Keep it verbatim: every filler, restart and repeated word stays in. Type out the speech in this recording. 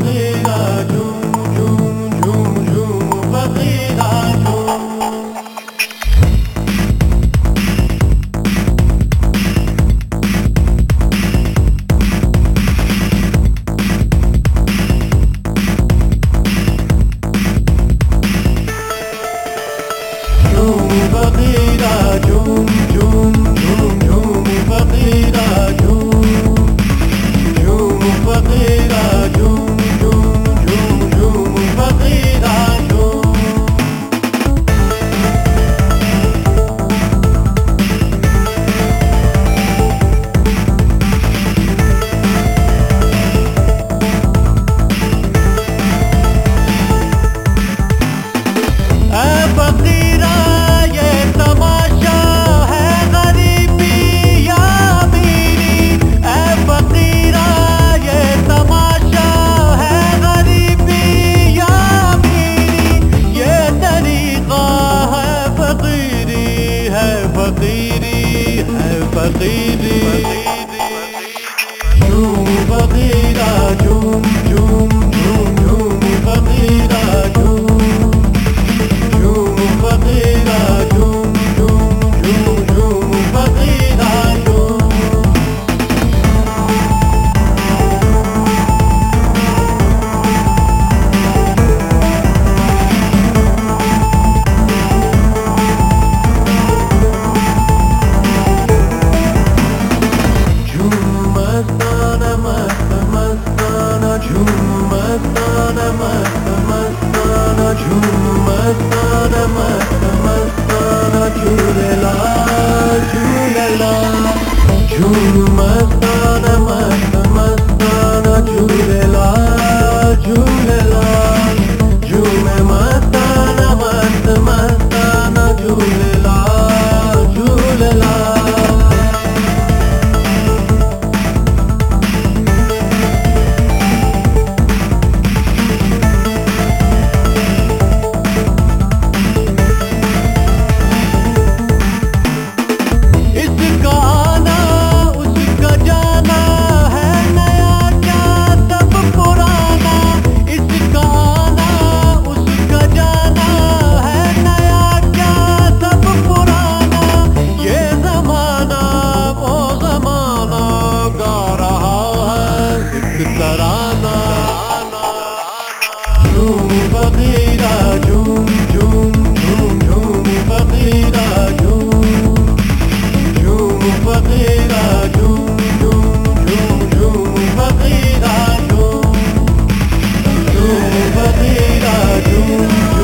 फकीरा झूम झूम झूम झूम फकीरा झूम झूम फकीरा झूम झूम झूम झूम फकीरा झूम झूम फकीरा झूम झूम झूम झूम फकीरा झूम ऐ फकीरा ये तमाशा है गरीबी या अमीरी ऐ फकीरा ये तमाशा है गरीबी या अमीरी ये तरीका है फकीरी है फकीरी है फकीरी झूम फकीरा झूम झूम झूम झूम फकीरा झूम झूम फकीरा झूम झूम झूम झूम फकीरा झूम झूम मस्ताना मस्त मस्ताना झूम मस्ताना मस्त मस्ताना झूम मस्ताना मस्त मस्ताना झूलेलाल झूलेलाल झूम मस्ताना मस्त मस्ताना झूलेलाल झूलेलाल झूमे मस्ताना मस्त मस्ताना झूलेलाल झूलेलाल इसका आना उसका जाना है नया क्या सब पुराना इसका आना उसका जाना है नया क्या सब पुराना ये जमाना वो जमाना गा रहा है एक तराना झूम फकीरा झूम झूम झूम झूम फकीरा झूम झूम फकीरा झूम झूम झूम झूम फकीरा झूम झूम फकीरा झूम